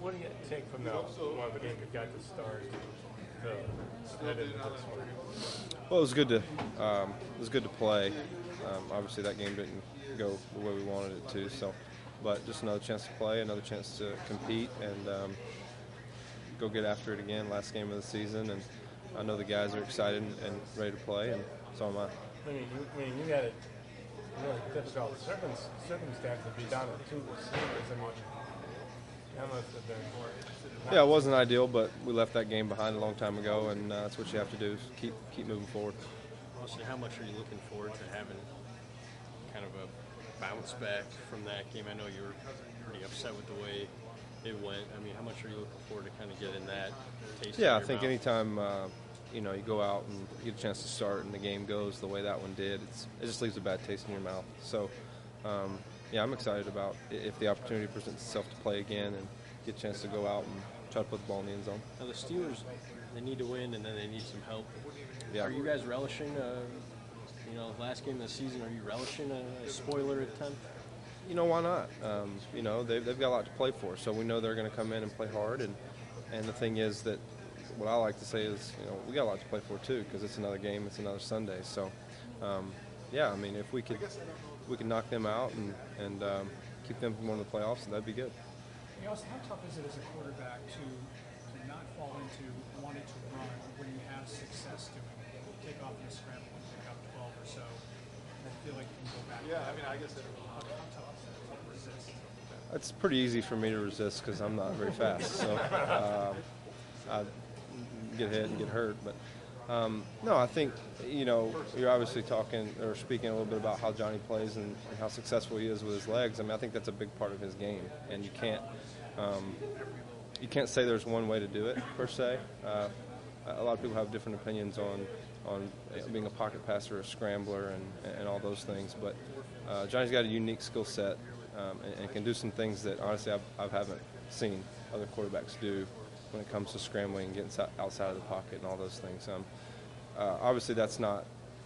What do you take from the one game you got to start the head into this one? Well, it was good to play. Obviously, that game didn't go the way we wanted it to. So, but just another chance to play, another chance to compete, and go get after it again. Last game of the season, and I know the guys are excited and ready to play, and so am I. You had a really difficult circumstance to be down to 2 receivers. That must have been. Yeah, it wasn't ideal, but we left that game behind a long time ago, and that's what you have to do: is keep moving forward. Austin, how much are you looking forward to having kind of a bounce back from that game? I know you were pretty upset with the way it went. I mean, how much are you looking forward to kind of getting that taste? Yeah, I think anytime you go out and get a chance to start and the game goes the way that one did, it just leaves a bad taste in your mouth. So, yeah, I'm excited about if the opportunity presents itself to play again and get a chance to go out and try to put the ball in the end zone. Now the Steelers, they need to win and then they need some help. Yeah. Are you guys relishing, last game of the season, are you relishing a spoiler attempt? Why not? They've got a lot to play for, so we know they're going to come in and play hard. And the thing is that what I like to say is, we got a lot to play for too, because it's another game, it's another Sunday. So, yeah, I mean, if we could knock them out and keep them from going to the playoffs, that'd be good. Hey, Austin, how tough is it as a quarterback to not fall into wanting to run when you have success doing it? Take off in a scramble and pick up 12 or so, and then feel like you can go back. Yeah, I mean, I guess how tough is it to resist? It's pretty easy for me to resist because I'm not very fast. So I get hit and get hurt. But no, I think you're obviously talking or speaking a little bit about how Johnny plays and how successful he is with his legs. I mean, I think that's a big part of his game, and you can't say there's one way to do it per se. A lot of people have different opinions on being a pocket passer, a scrambler, and all those things. But Johnny's got a unique skill set and can do some things that honestly I haven't seen other quarterbacks do when it comes to scrambling and getting outside of the pocket and all those things. Obviously, that's not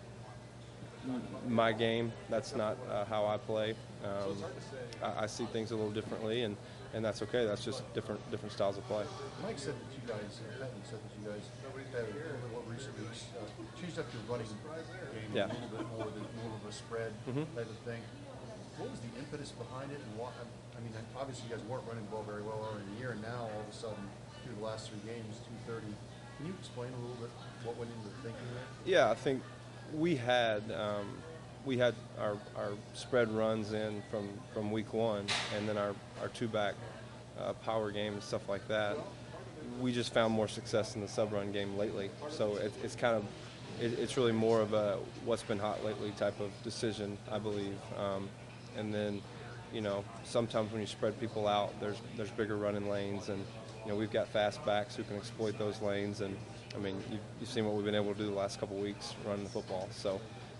my game. That's not how I play. I see things a little differently, and that's okay. That's just different styles of play. Mike said that you guys, Patton said that you guys have over what recent weeks changed up your running game a little bit more of a spread type of thing. What was the impetus behind it, and why? I mean, obviously you guys weren't running the ball very well earlier in the year, and now all of a sudden, through the last 3 games, 230. Can you explain a little bit what went into the thinking there? Yeah, I think we had our spread runs in from week 1, and then our 2-back power game and stuff like that. We just found more success in the sub-run game lately. So it's really more of a what's been hot lately type of decision, I believe. And then, sometimes when you spread people out, there's bigger running lanes, and we've got fast backs who can exploit those lanes. And I mean, you've seen what we've been able to do the last couple of weeks running the football. So,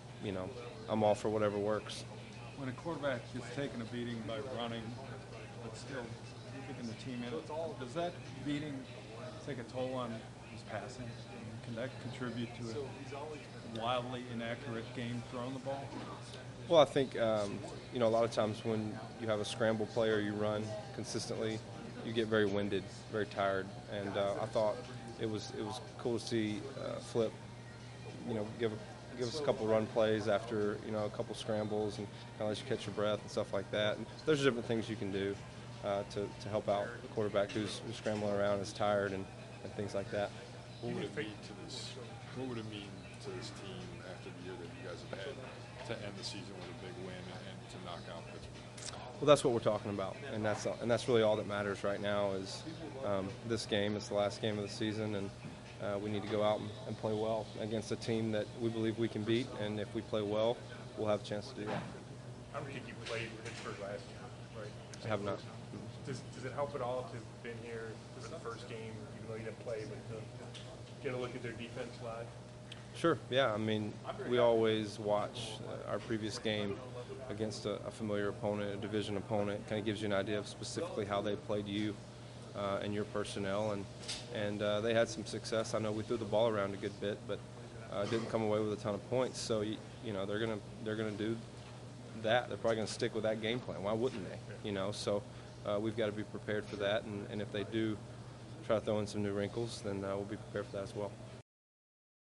I'm all for whatever works. When a quarterback gets taken a beating by running, but still kicking the team in, does that beating take a toll on his passing? Can that contribute to a wildly inaccurate game throwing the ball? Well, I think, a lot of times when you have a scramble play or you run consistently, you get very winded, very tired. And I thought it was cool to see Flip, give us a couple run plays after, a couple scrambles and kind of let you catch your breath and stuff like that. And there's different things you can do to help out the quarterback who's scrambling around, is tired, and things like that. What would it mean to this? What would it mean to this team after the year that you guys have had to end the season with a big win and to knock out Pittsburgh? Well, that's what we're talking about, and that's really all that matters right now is this game. It's the last game of the season, and we need to go out and play well against a team that we believe we can beat. And if we play well, we'll have a chance to do that. I don't think you played Pittsburgh last year, right? I have not. Does it help at all to have been here? This is the first game, even though you didn't play, but to get a look at their defense live? Sure, yeah. I mean, we always watch our previous game against a familiar opponent, a division opponent. Kind of gives you an idea of specifically how they played you and your personnel, and they had some success. I know we threw the ball around a good bit, but didn't come away with a ton of points. So they're gonna do that. They're probably gonna stick with that game plan. Why wouldn't they? So we've got to be prepared for that. And if they do try to throw in some new wrinkles, then we'll be prepared for that as well.